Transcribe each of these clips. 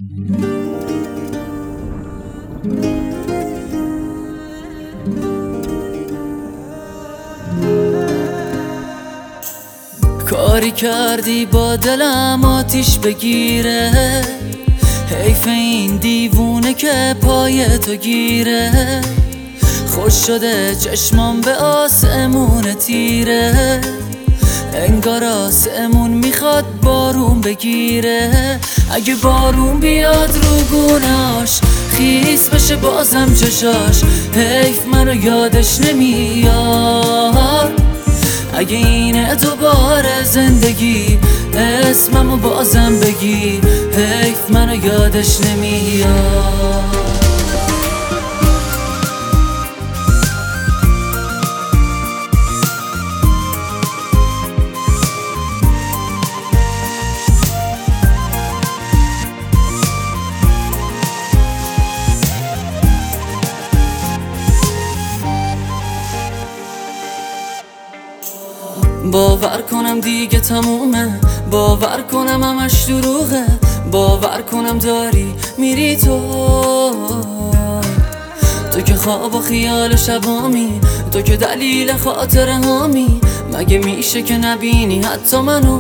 کاری کردی با دلم آتیش بگیره، حیف این دیوونه که پای تو گیره. خوش شده چشمام به آسمون تیره، انگار آسمون میخواد بارون بگیره. اگه بارون بیاد رو گوناش خیس بشه بازم چشاش، حیف منو یادش نمیاد. اگه اینه دوباره زندگی اسممو بازم بگی، حیف منو یادش نمیاد. باور کنم دیگه تمومه، باور کنم همش دروغه، باور کنم داری میری تو که خواب و خیال شبامی، تو که دلیل خاطره هامی. مگه میشه که نبینی حتی منو؟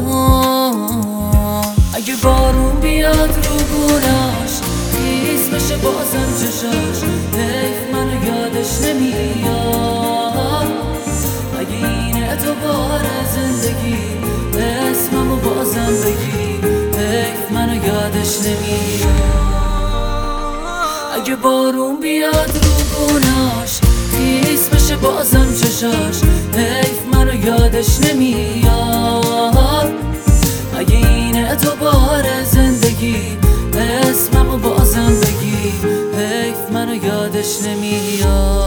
اگه بارون بیاد رو گوناش خیس بشه بازم چشاش، حیف منو یادش نمیاد. اگه اینه دوباره زندگی اسممو بازم بگی، حیف منو یادش نمیاد. اگه بارون بیاد رو گوناش خیس بشه بازم چشاش، حیف منو یادش نمیاد. اگه اینه دوباره زندگی اسممو بازم بگی، حیف منو یادش نمیاد.